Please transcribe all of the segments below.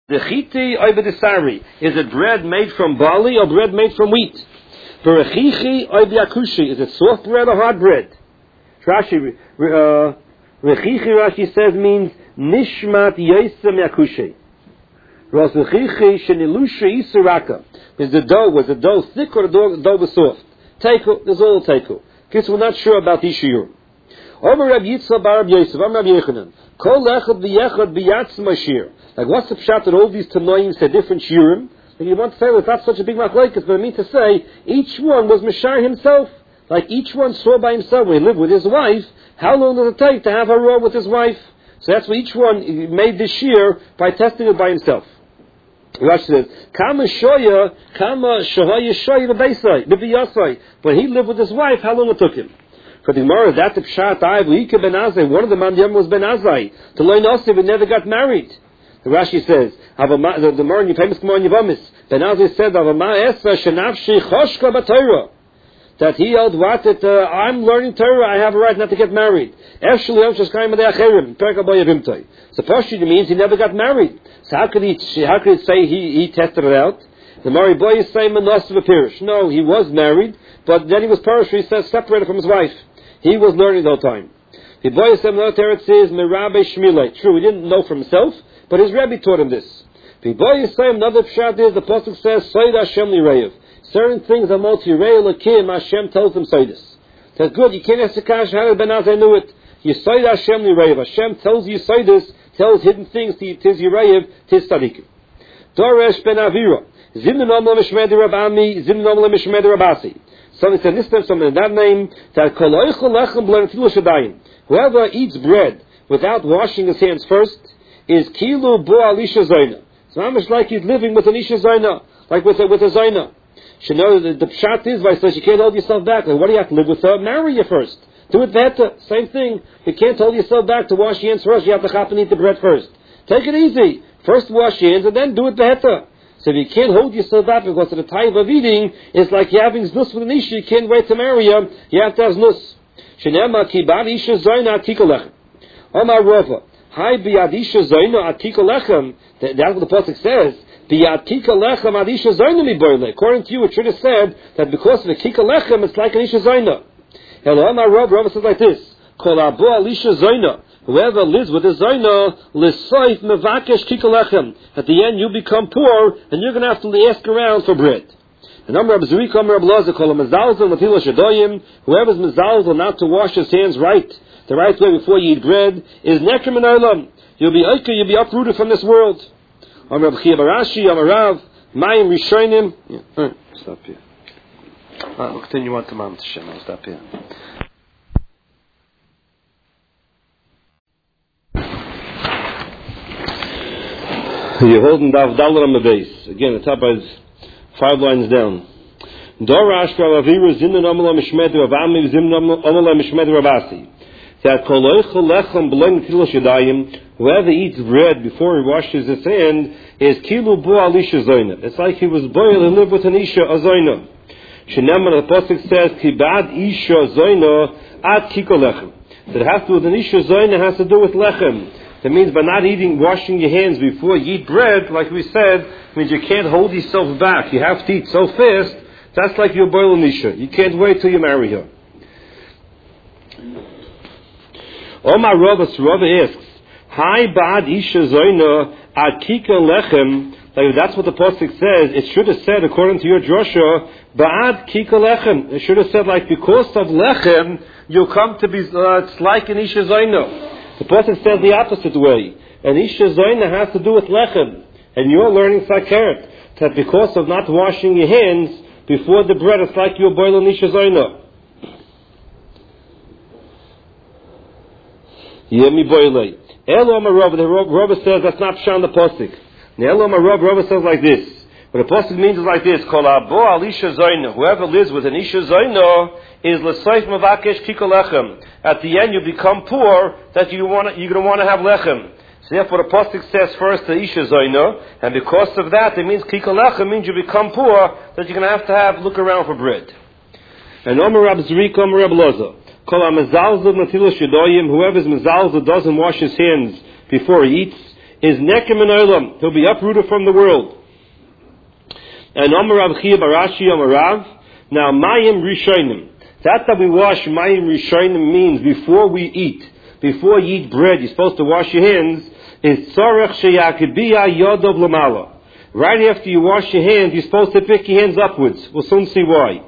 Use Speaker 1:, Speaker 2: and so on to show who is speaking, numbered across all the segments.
Speaker 1: The chiti oibedisari. Is it bread made from barley or bread made from wheat? Berechichi oibiakushi. Is it soft bread or hard bread? Rashi, rechichi, Rashi says, means nishmat yesem yakushi. Rosechichi shenilusha isiraka. Is the dough, was the dough thick or the dough was soft? Teiku, there's all teiku. Because we're not sure about these shiurim. Omer Rab Yitzchak bar Rab Yosef, Omer Rab Yechanan. Kol echad v'yechad b'yatzma shir. Like what's the pshat that all these tanoim said different shiurim? Like you want to say, well, it's not such a big machlokes, but I mean to say, each one was Mishar himself. Like each one saw by himself when he lived with his wife, how long does it take to have a raw with his wife? So that's why each one made this shir by testing it by himself. Rashi says, Kama shoya shoya b'beisai, when he lived with his wife, how long it took him? For the Gemara, that the Pshat Ayv Ben Azai, one of the Mandiyam was Ben Azai. To learn Osiv, he never got married. The Rashi says, the Gemara in famous Gemara in Yevamis, Ben Azai said, Avama Esa Shenavshi Choshka B'Torah, that he held what? That I'm learning Torah, I have a right not to get married. So Pashti means he never got married. So how could he say he tested it out? The Mari Boy is saying Manas of a Pirish. No, he was married, but then he was Parish, he says separated from his wife. He was learning the whole time. The Boy is saying Teretz says Merabe Shmilei. True, he didn't know for himself, but his Rebbe taught him this. The Boy is saying another pshat is the pasuk says Soid Hashem Lireiv. Certain things are multi Lakim, Hashem tells them Soidus. That's good, you can't ask the Kash, how did Ben Azai knew it? Yisoid Hashem Lireiv. Hashem tells you Soidus, tells hidden things to Tiz Yireiv, Tiz Tzadikim. Doresh Ben Avira. Zimnon Omla Mishmedi Rabami, Zimnon Omla Mishmedi Rabasi. Somebody said this time, something in that name, that Koloichel Lechem B'Lenetilu Shadayim. Whoever eats bread without washing his hands first is Kilu Bo Alisha Zoyna. So how much like he's living with an Isha Zoyna, like with a Zoyna. You know, the pshat is, by says you can't hold yourself back. Like, what do you have to live with her? Marry you first. Do it better. Same thing. You can't hold yourself back to wash your hands first. You have to chop and eat the bread first. Take it easy. First wash your hands and then do it better. So if you can't hold yourself back because of the type of eating, it's like you're having znus with an isha. You can't wait to marry her. You have to have znus. Shenema kibar isha zoyna atika lechem. Omar Rova. Hi biyad isha zoyna atika lechem. That's what the pasuk says. Biyad tika lechem ad isha zoyna mi boile. According to you, it should have said that because of the kika lechem, it's like an isha zoyna. Hello, Omar Rova says like this. Kol abo alisha zoyna. Whoever lives with a zoyna, l'soif mevakesh kikalechem. At the end, you become poor, and you're going to have to ask around for bread. And Amar Abzurika, Amar Ablaza, kol mezalzel natila shadoyim. Whoever's mezalzel not to wash his hands right, the right way before you eat bread, is nekrim in olam. You'll be uprooted from this world. Amar Abchia Barashi, Amar Rav, Mayim Rishonim. Stop here. We'll continue on to Mam Tashem. I'll stop here. You're holding Dav Dalar on the base. Again, the top is 5 lines down. Dorash Raviru Zimnan Amala Mishmed Ravami Zimnan Amala Mishmed Ravasi. That Koloichel Lechem B'Lein Kilo Shadayim. Whoever eats bread before he washes his hand is Kilu Bo Alisha Zoyna. It's like he was boiled and lived with an Isha Azoyna. Sheneman the pasuk says Kibad Isha Zoyna Ad Kiko Lechem. So it has to do with an Isha Zoyna, has to do with Lechem. That means by not washing your hands before you eat bread, like we said, means you can't hold yourself back. You have to eat so fast, that's like you're boiling Isha. You can't wait till you marry her. Omar Rava asks, Hi Ba'ad Isha Zoyna Ad Kika Lechem. Like that's what the pasuk says. It should have said, according to your drasha, Ba'ad Kika Lechem. It should have said, like, because of Lechem, you'll come to be, it's like an Isha Zoyna. The pasuk says the opposite way. And Isha Zoyna has to do with Lechem. And you're learning Sakeret, that because of not washing your hands before the bread, it's like you're boiling Isha Zoyna. Yemi boilei. Elo Marov, the Rabba says that's not Pshan the pasuk. Elo Marov, Rabba says like this. What the pasuk means is like this: Kol abo al Isha Zoyna. Whoever lives with an Isha Zoyna is l'soif mavakesh kiko lechem. At the end, you become poor. That you're going to want to have lechem. So therefore, the pasuk says first the Isha Zoyna, and because of that, it means kiko lechem means you become poor. That you're going to have look around for bread. And Omer Rab Zrika, Omer Rab Loza. Kol ha-mezalzel natila shadoyim. Whoever's mezalzel doesn't wash his hands before he eats is nekem in olam. He'll be uprooted from the world. And Amar Rav Chia Barashi Amar Rav. Now Mayim Rishonim. That we wash Mayim Rishonim means before we eat. Before you eat bread, you're supposed to wash your hands. Is Tzorech Sheyakibiyah Yodov Lamala. Right after you wash your hands, you're supposed to pick your hands upwards. We'll soon see why.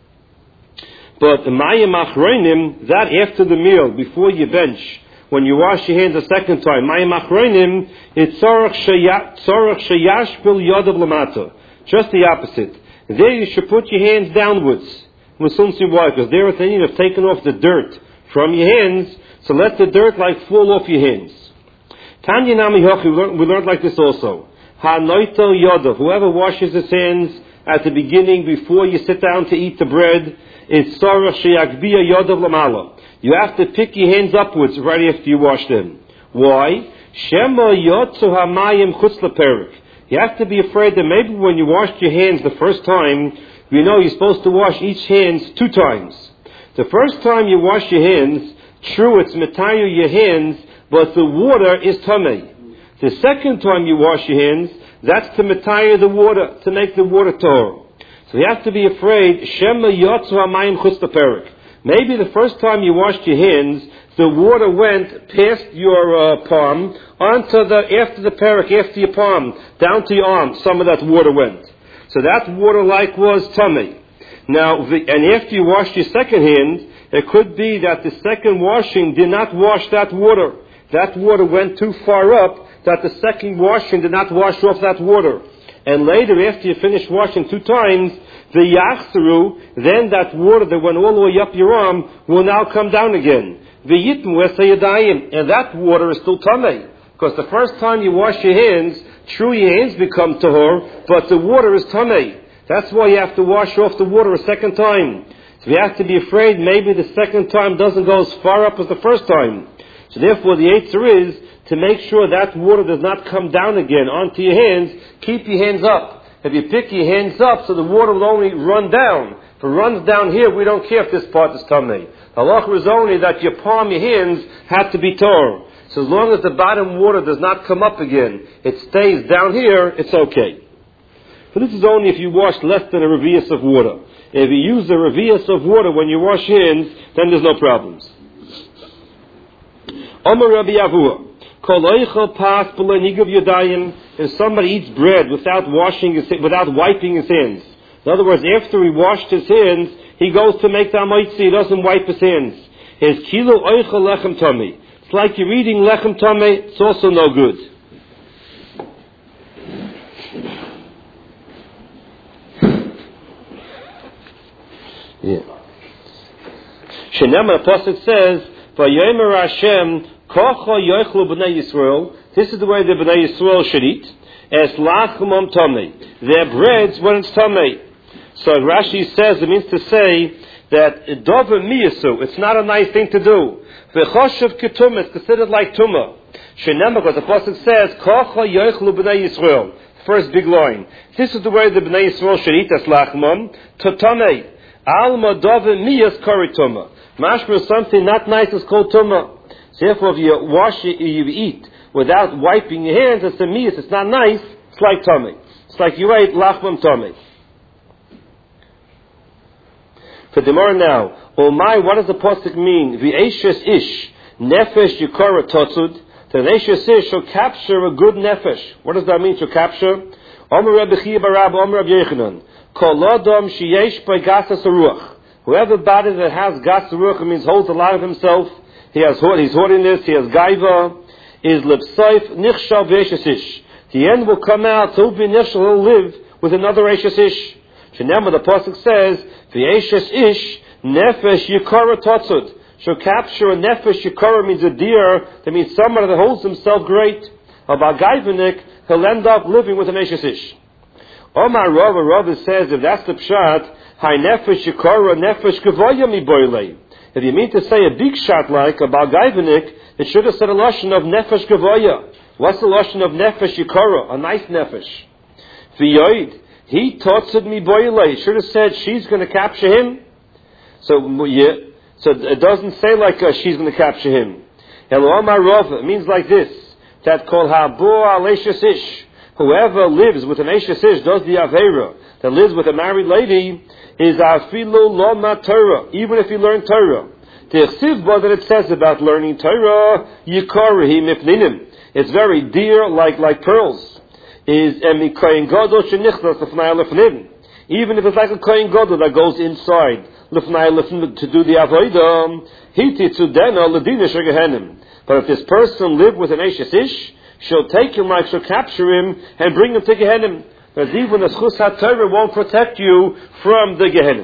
Speaker 1: But the Mayim Achronim, that after the meal, before you bench, when you wash your hands a second time, Mayim Achronim, it's Tzorech Sheyashpil Yodov Lamata. Just the opposite. There you should put your hands downwards. We'll soon see why, because there they have taken off the dirt from your hands, so let the dirt fall off your hands. Tanya Nami Hochi, we learned like this also. Ha-noito yodov, whoever washes his hands at the beginning before you sit down to eat the bread, is tzorech sheyakbiya yodov lamala. You have to pick your hands upwards right after you wash them. Why? Shema yotzu hamayim chutz leperik. You have to be afraid that maybe when you washed your hands the first time, you know you're supposed to wash each hand 2 times. The first time you wash your hands, true, it's metayu your hands, but the water is tamei. The second time you wash your hands, that's to metayu the water, to make the water tahor. So you have to be afraid, Shema yotzu hamayim chutz leperik. Maybe the first time you washed your hands, the water went past your palm, after the perik, after your palm, down to your arm, some of that water went. So that water was tummy. Now, and after you washed your second hand, it could be that the second washing did not wash that water. That water went too far up that the second washing did not wash off that water. And later, after you finish washing 2 times, the yachsaru, then that water that went all the way up your arm will now come down again. And that water is still tamei. Because the first time you wash your hands, true, your hands become tahor, but the water is tamei. That's why you have to wash off the water a second time. So you have to be afraid maybe the second time doesn't go as far up as the first time. So therefore the answer is to make sure that water does not come down again onto your hands. Keep your hands up. If you pick your hands up, so the water will only run down. If it runs down here, we don't care if this part is tamei. Halacha is only that your palm, your hands, have to be torn. So as long as the bottom water does not come up again, it stays down here, it's okay. But this is only if you wash less than a revius of water. If you use a revius of water when you wash hands, then there's no problems. Omer Rabbi Yavua, Kol oichel pas b'lo nigav yadayim. If somebody eats bread without wiping his hands. In other words, after he washed his hands, he goes to make the amaitzi, he doesn't wipe his hands. His kilo oichel lechem tamei. It's like you're eating lechem tamei, it's also no good. Yeah. Shenema, the pasuk says, "Vayomer Hashem kocha yochlu b'nei Yisrael." This is the way the b'nei Yisrael should eat. Es lachmam tamei. Their breads when it's tamei. So Rashi says it means to say that dover miyasu. It's not a nice thing to do. V'choshev ketum. It's considered like tumah. Shenema, because the pasuk says kocha yochlu b'nei Yisrael. First big line. This is the way the b'nei Yisrael should eat. Es lachmam to tamei. Alma dover miyas karituma. Mashma, something not nice is called tumah. So therefore, if you wash it, you eat without wiping your hands, it's a miyas. It's not nice. It's like tummy. It's like you ate lachmam tummy. For the more now, oh my, what does the pasuk mean? V'eishes ish nefesh yikara totzud. The eishes ish shall capture a good nefesh. What does that mean? To capture? Omer Rabbi Chia Barab, Omer Rabbi Yechanan. Kol adam sheyesh by gasas haruach. Whoever body that has gas haruach, means holds a lot of himself. He's hoardiness. He has gaiva. Is lipsaif nichshav v'eishes ish. The end will come out. So he'll live with another eishes ish. Shenema, the pasuk says, "V'eishes ish nefesh yikara totzud." Shall capture a nefesh yikara, means a deer. That means someone that holds himself great. About gaivanik, he'll end up living with an eishes ish. Omar Rava says, if that's the pshat, hai nefesh yikara nefesh gavoya mi boilei. If you mean to say a big shot like about gaivanik, it should have said a lashon of nefesh gavoya. What's the lashon of nefesh yikara? A nice nefesh. V'yoid. He totzed mi boilei. Should have said she's going to capture him. So it doesn't say like she's going to capture him. Hello, Omar Rava. It means like this. that kol habo aleishes ish, whoever lives with an eishes ish, does the avera, that lives with a married lady, is afilu loma Torah, even if he learned Torah. The chsivba that it says about learning Torah, yikorihi mipninim. It's very dear, like pearls. Is kohen gadol shenichnas lefnai lefnim. Even if it's like a kohen gadol that goes inside lefnai lefnim to do the avodah, hititzu dena ledina shegehenim. But if this person lived with an eishes ish, she'll take him like she'll capture him and bring him to Gehenim. Because even the schus ha-Torah won't protect you from the Gehenim.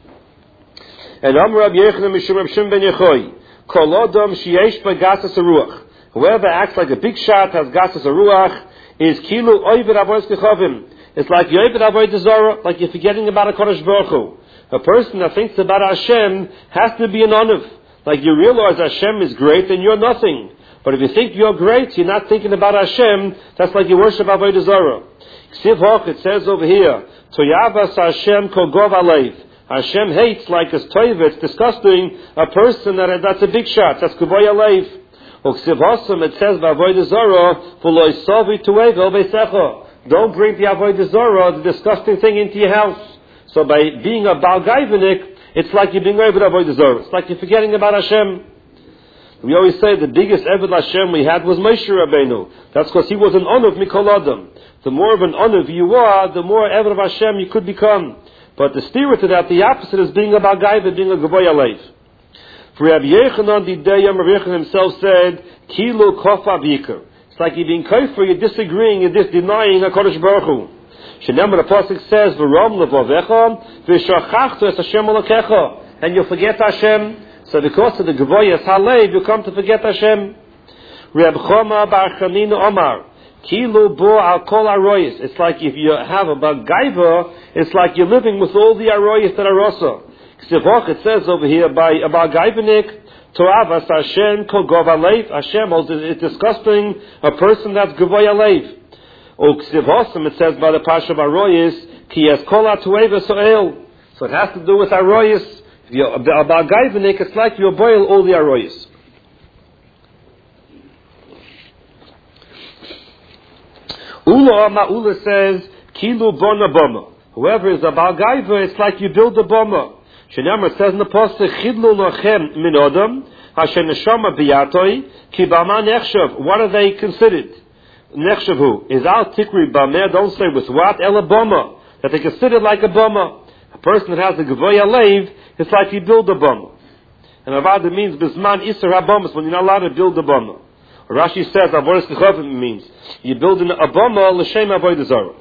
Speaker 1: And Amar Rabbi Yochanan Mishum Reb Shimon ben Yochai, Kol Adam sheyesh b'gasas haruach. Whoever acts like a big shot has gasas haruach is kilu oived avodas kechavim. It's like you oived avodas zara, like you're forgetting about a Kodesh Baruch Hu. A person that thinks about Hashem has to be an onav. Like you realize Hashem is great and you're nothing. But if you think you're great, you're not thinking about Hashem, that's like you worship Avodah Zarah. Ksiv Hoch, it says over here, Toyavas Hashem kol gov alev. Hashem hates like a toiv, it's disgusting, a person that's a big shot, that's kuboy alev. Or Ksiv Hossam, it says by Avodah Zarah, V'lo yisavi tuevel beisecha. Don't bring the Avodah Zarah, the disgusting thing, into your house. So by being a Baal Gaivanik, it's like you're being over Avodah Zarah. It's like you're forgetting about Hashem. We always say the biggest Eved Hashem we had was Moshe Rabbeinu. That's because he was an Onav Mikol Adam. The more of an Onav you are, the more Eved of Hashem you could become. But the steer to that, the opposite is being a Bagayva, being a Gavoy Alev. For Rabbi Yochanan, the day Rabbi Yochanan himself said, Kilu Kofa B'Yikar. It's like you're being kafir, you're disagreeing, you're denying HaKadosh Baruch Hu. Shenemar the Pasuk says, V'rom levavecha, v'shachachtu es Hashem olokecha. And you'll forget Hashem. So because of the Gavoyas Halev, you come to forget Hashem. Reb Choma bar Chanina Omar, Kilu bo al kol aroyis. It's like if you have a Bagaiva, it's like you're living with all the aroyis that are also. It says over here by a Bagaivanik, Toavas Hashem kol gov alev. Hashem is disgusting a person that's Gavoy alev. Or it says by the Pasha of aroyis, Ki es kol atueva so'el. So it has to do with aroyis. If you're a Bagaivanik, it's like you boil all the aroyas. Ula says, Kilu bona boma. Whoever is a Bagaiva, it's like you build a boma. Shenamar says in the Pasuk, Chidlu lochem min odam, Hashem neshama biyatoi, ki bama nechshav. What are they considered? Nechshav who? Is al tikri bama, don't say with what? Ela boma. That they consider like a boma. A person that has a Gavoy Alev, it's like you build a boma. And Avada means Bisman Isser HaBomas, when you're not allowed to build a boma. Rashi says, Avodas Kechavim means, you're building a boma l'shem Avodah Zarah.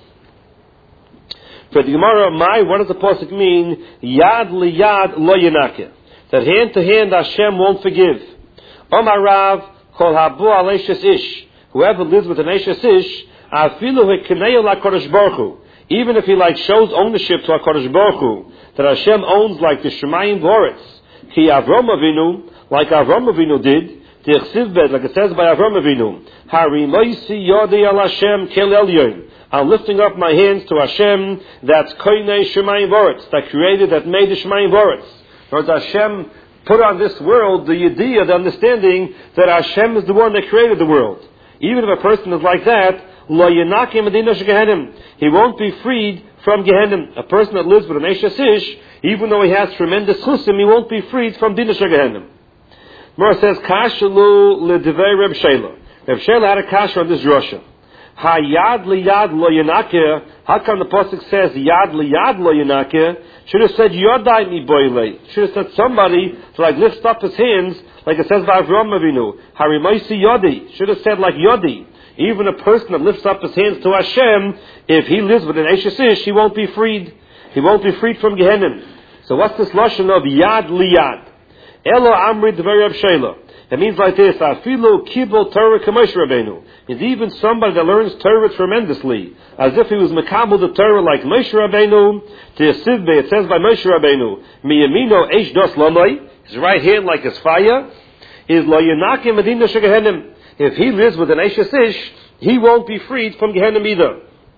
Speaker 1: For the Gemara, what does the Pasuk mean? Yad liyad lo yenakeh. That hand to hand Hashem won't forgive. Omar Rav, kol habu al eishes ish. Whoever lives with an eishes ish, afilu hekineu l'HaKadosh Baruch Hu. Even if he shows ownership to HaKadosh Baruch Hu, that Hashem owns like the Shemayim Voretz, Ki Avram Avinu, like Avram Avinu did, Tichsivbed, like it says by Avram Avinu, Harimaisi Yodi al Hashem Kel Elyon. I'm lifting up my hands to Hashem, that's Koinei Shemayim Voretz, that created, that made the Shemayim Voretz. Lord Hashem put on this world the idea, the understanding that Hashem is the one that created the world. Even if a person is like that, Lo Yenakim Adina Shegehenim, he won't be freed from Gehenim. A person that lives with an Eishes Ish, even though he has tremendous chusim, he won't be freed from Dina Shegehenim. Mora says, Kashalu L'Divei Reb Shela. Reb Shela had a kasha on this drasha. Ha-yad li-yad lo yenakeh. How come the Pasuk says yad li-yad lo yenakeh? Should have said yodai mi boile. Should have said somebody to lift up his hands, like it says by Avram Avinu. Harimaisi yodi. Should have said like yodi. Even a person that lifts up his hands to Hashem, if he lives with an Eishes Ish, he won't be freed. He won't be freed from Gehenim. So what's this lashon of yad liyad? Elo amri d'vei Reb Shela. It means like this: Afilu kibul Torah k'Moshe Rabbeinu. Is even somebody that learns Torah tremendously, as if he was mekabel the Torah like Moshe Rabbeinu. To Yisivbe, it says by Moshe Rabbeinu, miyamino eish dos lamai. His right hand like his fire is lo yenakim medina shegehenim. If he lives with an Eishes Ish, he won't be freed from Gehenim either.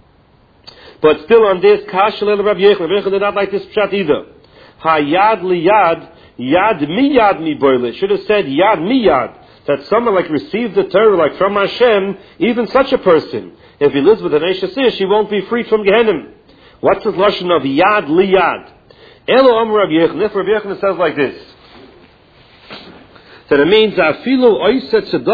Speaker 1: But still on this, Kashal Rabbi Yochanan. Rabbi Yochanan did not like this pshat either. Ha yad li yad, yad mi boile. Should have said yad mi yad. that someone like received the Torah like from Hashem, even such a person, if he lives with an Eishes Ish, he won't be freed from Gehenna. What's the lashon of yad liyad? Elo Amar Rabbi Yochanan. If Rabbi Yochanan says like this, that it means afilu oiset